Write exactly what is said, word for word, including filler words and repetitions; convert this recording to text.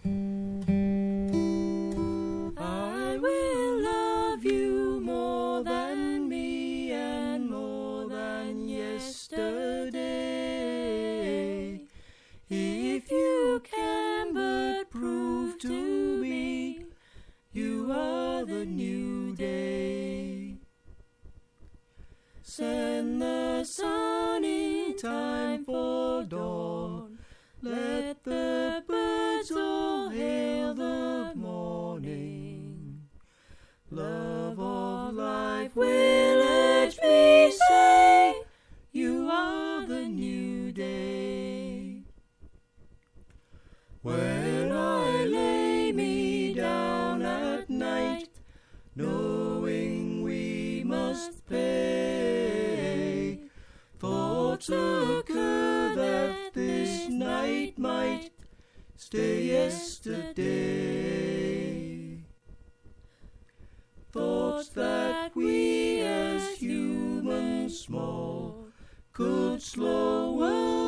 I will love you more than me and more than yesterday. If you can but prove to me you are the new day. Send the sun in time for dawn. Let the birds all hail the morning. Love of life will urge me, say, you are the new day. When I lay me down at night, knowing we must pay, thoughts occur that this night might stay yesterday. Thoughts that we as humans small could slow